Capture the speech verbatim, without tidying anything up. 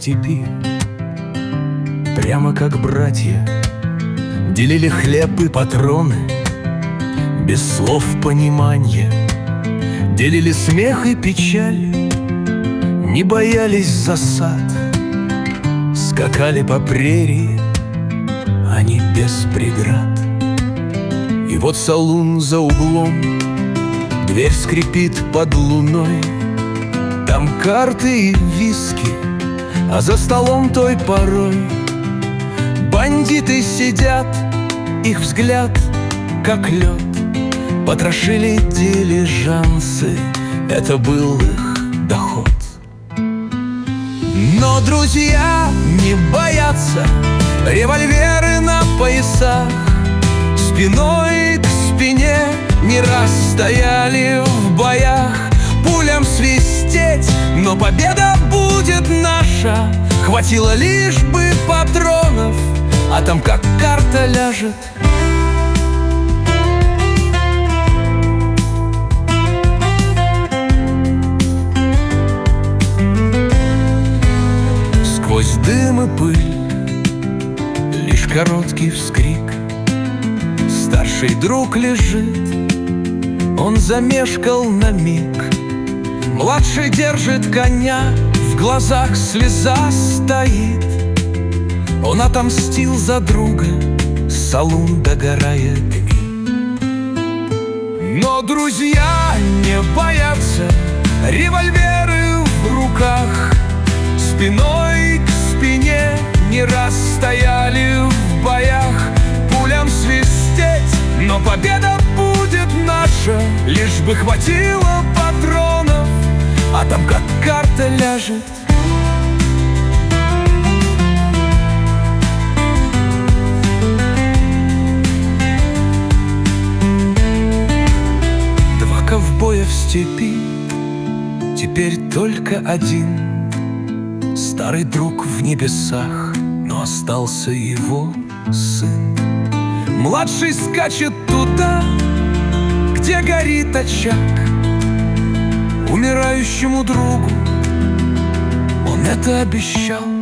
степи. Прямо как братья делили хлеб и патроны, без слов понимания делили смех и печаль, не боялись засад, скакали по прерии они без преград. И вот салун за углом, дверь скрипит под луной, там карты и виски, а за столом той порой бандиты сидят, их взгляд как лед. Потрошили дилижансы, это был их доход. Но друзья не боятся, револьверы на поясах, спиной к спине не раз стояли в боях. Пулям свистеть, но победа будет наша. Хватило лишь бы патронов, а там как карта ляжет. Сквозь дым и пыль лишь короткий вскрик. Старший друг лежит, он замешкал на миг. Младший держит коня, в глазах слеза стоит. Он отомстил за друга, салун догорает. Но друзья не боятся, револьверы в руках, спиной к спине не раз стояли в боях. Пулям свистеть, но победа будет наша. Лишь бы хватило патронов, а там как карта ляжет. Два ковбоя в степи, теперь только один. Старый друг в небесах, но остался его сын. Младший скачет туда, где горит очаг. Умирающему другу он это обещал.